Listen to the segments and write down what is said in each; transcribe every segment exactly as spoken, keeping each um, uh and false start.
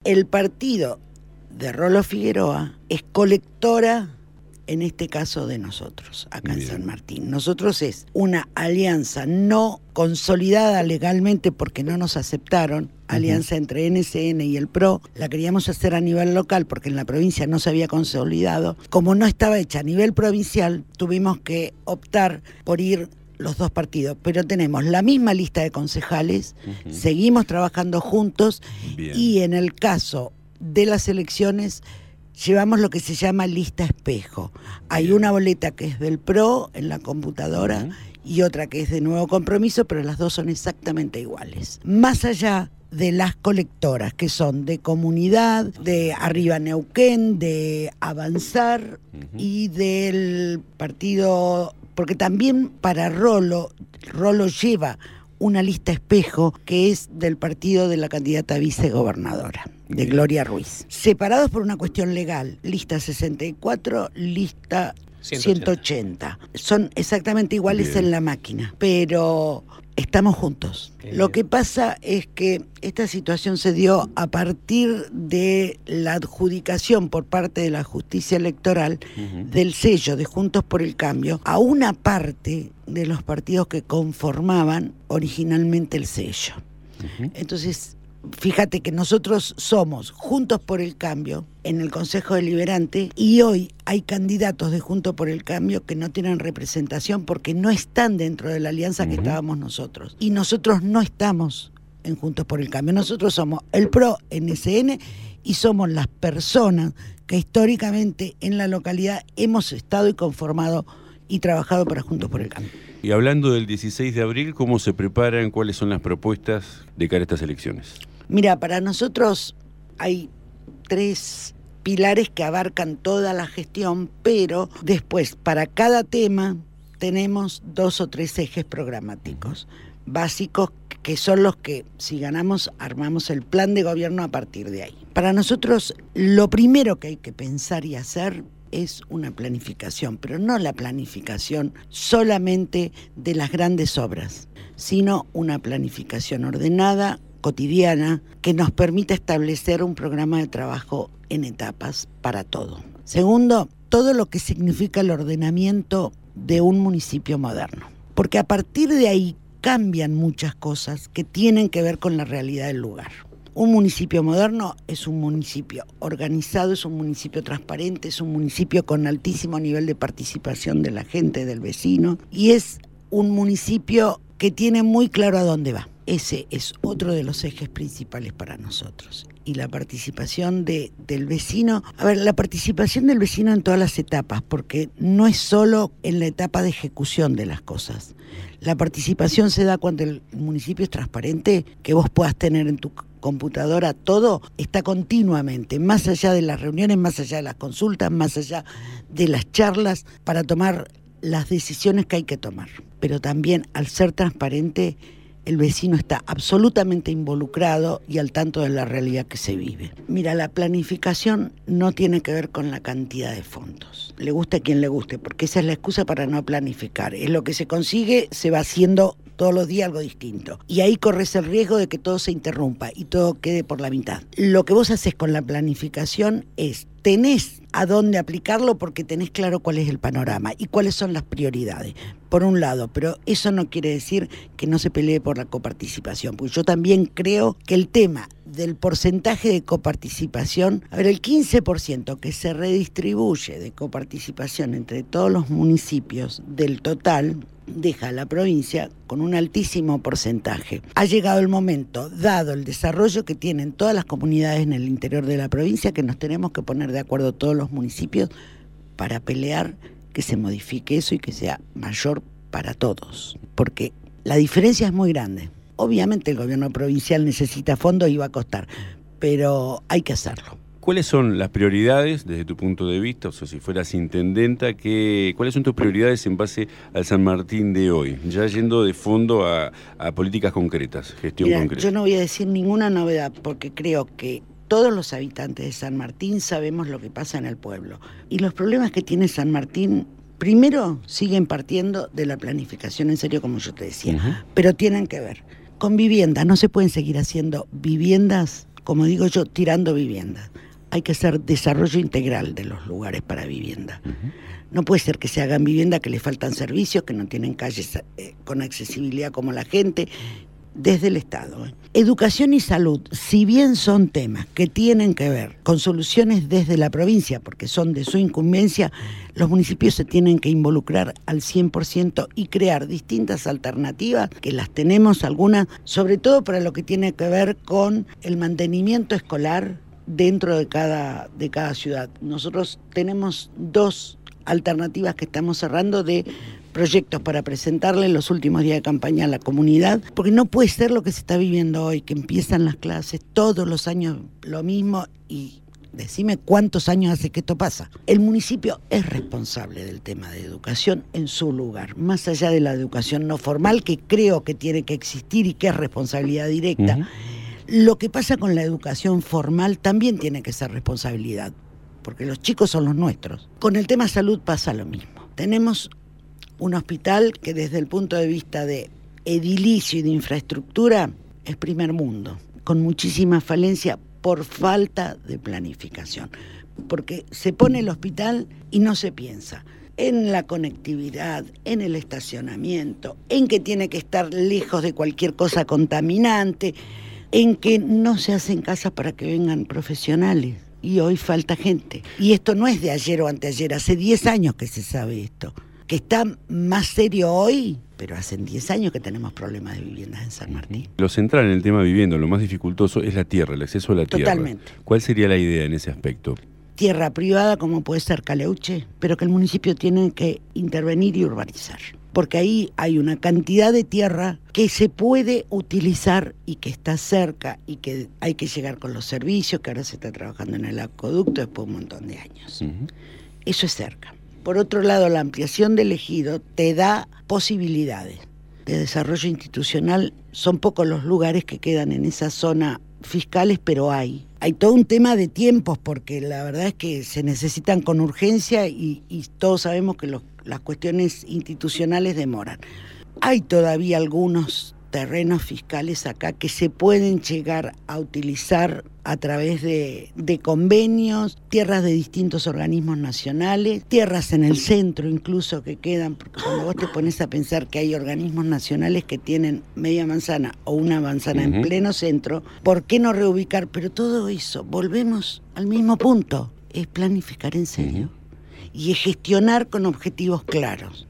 el partido de Rolo Figueroa es colectora, en este caso de nosotros, acá Bien. en San Martín. Nosotros es una alianza no consolidada legalmente porque no nos aceptaron, alianza uh-huh. entre N S N y el P R O, la queríamos hacer a nivel local porque en la provincia no se había consolidado. Como no estaba hecha a nivel provincial, tuvimos que optar por ir los dos partidos, pero tenemos la misma lista de concejales, uh-huh. seguimos trabajando juntos Bien. y en el caso de las elecciones llevamos lo que se llama lista espejo. Hay Bien. una boleta que es del P R O en la computadora uh-huh. y otra que es de Nuevo Compromiso, pero las dos son exactamente iguales. Más allá de las colectoras, que son de Comunidad, de Arriba Neuquén, de Avanzar uh-huh. y del partido, porque también para Rolo, Rolo lleva una lista espejo que es del partido de la candidata a vicegobernadora, de Gloria Ruiz. Separados por una cuestión legal, lista sesenta y cuatro, lista ciento ochenta. Son exactamente iguales Bien. en la máquina, pero estamos juntos. Qué Lo bien. que pasa es que esta situación se dio a partir de la adjudicación por parte de la justicia electoral uh-huh. del sello de Juntos por el Cambio a una parte de los partidos que conformaban originalmente el sello. Uh-huh. Entonces, fíjate que nosotros somos Juntos por el Cambio en el Consejo Deliberante y hoy hay candidatos de Juntos por el Cambio que no tienen representación porque no están dentro de la alianza uh-huh. que estábamos nosotros. Y nosotros no estamos en Juntos por el Cambio. Nosotros somos el P R O, N S N y somos las personas que históricamente en la localidad hemos estado y conformado y trabajado para Juntos por el Cambio. Y hablando del dieciséis de abril, ¿cómo se preparan? ¿Cuáles son las propuestas de cara a estas elecciones? Mira, para nosotros hay tres pilares que abarcan toda la gestión, pero después, para cada tema, tenemos dos o tres ejes programáticos básicos que son los que, si ganamos, armamos el plan de gobierno a partir de ahí. Para nosotros, lo primero que hay que pensar y hacer es una planificación, pero no la planificación solamente de las grandes obras, sino una planificación ordenada, cotidiana, que nos permita establecer un programa de trabajo en etapas para todo. Segundo, todo lo que significa el ordenamiento de un municipio moderno, porque a partir de ahí cambian muchas cosas que tienen que ver con la realidad del lugar. Un municipio moderno es un municipio organizado, es un municipio transparente, es un municipio con altísimo nivel de participación de la gente, del vecino, y es un municipio que tiene muy claro a dónde va. Ese es otro de los ejes principales para nosotros. Y la participación de, del vecino, a ver, la participación del vecino en todas las etapas, porque no es solo en la etapa de ejecución de las cosas. La participación se da cuando el municipio es transparente, que vos puedas tener en tu computadora todo, está continuamente, más allá de las reuniones, más allá de las consultas, más allá de las charlas, para tomar las decisiones que hay que tomar. Pero también, al ser transparente, el vecino está absolutamente involucrado y al tanto de la realidad que se vive. Mira, la planificación no tiene que ver con la cantidad de fondos. Le guste a quien le guste, porque esa es la excusa para no planificar. Es lo que se consigue, se va haciendo todos los días algo distinto. Y ahí corres el riesgo de que todo se interrumpa y todo quede por la mitad. Lo que vos haces con la planificación es, tenés a dónde aplicarlo porque tenés claro cuál es el panorama y cuáles son las prioridades, por un lado, pero eso no quiere decir que no se pelee por la coparticipación, porque yo también creo que el tema del porcentaje de coparticipación, a ver, el quince por ciento que se redistribuye de coparticipación entre todos los municipios del total, deja a la provincia con un altísimo porcentaje. Ha llegado el momento, dado el desarrollo que tienen todas las comunidades en el interior de la provincia, que nos tenemos que poner de acuerdo todos los municipios para pelear que se modifique eso y que sea mayor para todos, porque la diferencia es muy grande. Obviamente el gobierno provincial necesita fondos y va a costar, pero hay que hacerlo. ¿Cuáles son las prioridades desde tu punto de vista? O sea, si fueras intendenta, ¿qué, ¿cuáles son tus prioridades en base al San Martín de hoy? Ya yendo de fondo a, a políticas concretas, gestión Mira, concreta. Yo no voy a decir ninguna novedad porque creo que todos los habitantes de San Martín sabemos lo que pasa en el pueblo. Y los problemas que tiene San Martín, primero, siguen partiendo de la planificación, en serio, como yo te decía, uh-huh. pero tienen que ver con viviendas. No se pueden seguir haciendo viviendas como digo yo, tirando vivienda. Hay que hacer desarrollo integral de los lugares para vivienda. Uh-huh. No puede ser que se hagan vivienda que le faltan servicios, que no tienen calles eh, con accesibilidad como la gente, desde el Estado. ¿eh? Educación y salud, si bien son temas que tienen que ver con soluciones desde la provincia, porque son de su incumbencia, los municipios se tienen que involucrar al cien por ciento y crear distintas alternativas, que las tenemos algunas, sobre todo para lo que tiene que ver con el mantenimiento escolar dentro de cada, de cada ciudad. Nosotros tenemos dos alternativas que estamos cerrando de proyectos para presentarle en los últimos días de campaña a la comunidad, porque no puede ser lo que se está viviendo hoy, que empiezan las clases todos los años lo mismo y decime cuántos años hace que esto pasa. El municipio es responsable del tema de educación en su lugar, más allá de la educación no formal, que creo que tiene que existir y que es responsabilidad directa. Uh-huh. Lo que pasa con la educación formal también tiene que ser responsabilidad, porque los chicos son los nuestros. Con el tema salud pasa lo mismo. Tenemos un hospital que desde el punto de vista de edilicio y de infraestructura es primer mundo, con muchísima falencia por falta de planificación. Porque se pone el hospital y no se piensa en la conectividad, en el estacionamiento, en que tiene que estar lejos de cualquier cosa contaminante, en que no se hacen casas para que vengan profesionales. Y hoy falta gente. Y esto no es de ayer o anteayer, hace diez años que se sabe esto. Que está más serio hoy, pero hace diez años que tenemos problemas de viviendas en San Martín. Lo central en el tema vivienda, lo más dificultoso es la tierra, el acceso a la tierra. Totalmente. ¿Cuál sería la idea en ese aspecto? Tierra privada, como puede ser Caleuche, pero que el municipio tiene que intervenir y urbanizar. Porque ahí hay una cantidad de tierra que se puede utilizar y que está cerca y que hay que llegar con los servicios, que ahora se está trabajando en el acueducto después de un montón de años. Uh-huh. Eso es cerca. Por otro lado, la ampliación del ejido te da posibilidades de desarrollo institucional. Son pocos los lugares que quedan en esa zona fiscales, pero hay. Hay todo un tema de tiempos, porque la verdad es que se necesitan con urgencia y, y todos sabemos que los, las cuestiones institucionales demoran. Hay todavía algunos terrenos fiscales acá que se pueden llegar a utilizar a través de, de convenios, tierras de distintos organismos nacionales, tierras en el centro incluso que quedan, porque cuando vos te pones a pensar que hay organismos nacionales que tienen media manzana o una manzana uh-huh. en pleno centro, ¿por qué no reubicar? Pero todo eso, volvemos al mismo punto, es planificar en serio uh-huh. y es gestionar con objetivos claros.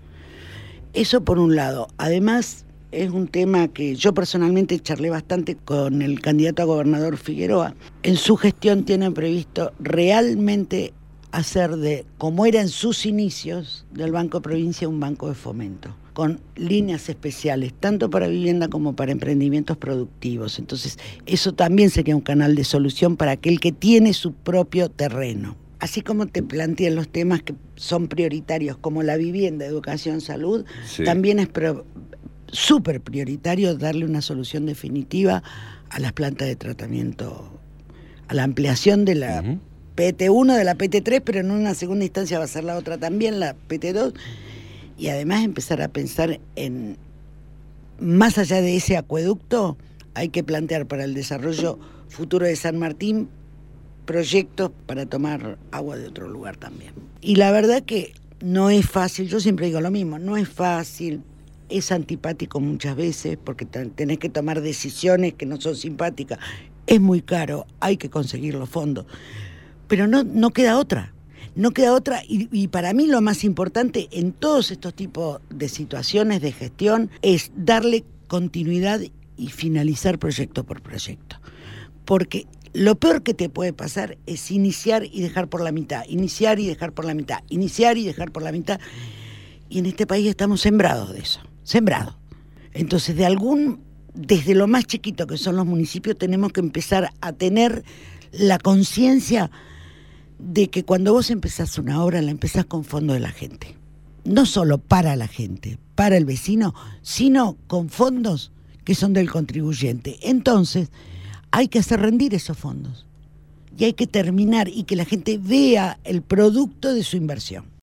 Eso por un lado. Además, es un tema que yo personalmente charlé bastante con el candidato a gobernador Figueroa. En su gestión tienen previsto realmente hacer de, como era en sus inicios, del Banco Provincia un banco de fomento, con líneas especiales, tanto para vivienda como para emprendimientos productivos. Entonces, eso también sería un canal de solución para aquel que tiene su propio terreno. Así como te plantean los temas que son prioritarios, como la vivienda, educación, salud, sí. también es pro- súper prioritario darle una solución definitiva a las plantas de tratamiento, a la ampliación de la uh-huh. P T uno, de la P T tres, pero en una segunda instancia va a ser la otra también, la P T dos, y además empezar a pensar en, más allá de ese acueducto, hay que plantear para el desarrollo futuro de San Martín proyectos para tomar agua de otro lugar también. Y la verdad que no es fácil, yo siempre digo lo mismo, no es fácil. Es antipático muchas veces porque tenés que tomar decisiones que no son simpáticas. Es muy caro, hay que conseguir los fondos. Pero no, no queda otra. No queda otra. Y, y para mí lo más importante en todos estos tipos de situaciones de gestión es darle continuidad y finalizar proyecto por proyecto. Porque lo peor que te puede pasar es iniciar y dejar por la mitad. Iniciar y dejar por la mitad. Iniciar y dejar por la mitad. Y en este país estamos sembrados de eso. Sembrado. Entonces, de algún, desde lo más chiquito que son los municipios, tenemos que empezar a tener la conciencia de que cuando vos empezás una obra, la empezás con fondo de la gente. No solo para la gente, para el vecino, sino con fondos que son del contribuyente. Entonces, hay que hacer rendir esos fondos. Y hay que terminar y que la gente vea el producto de su inversión.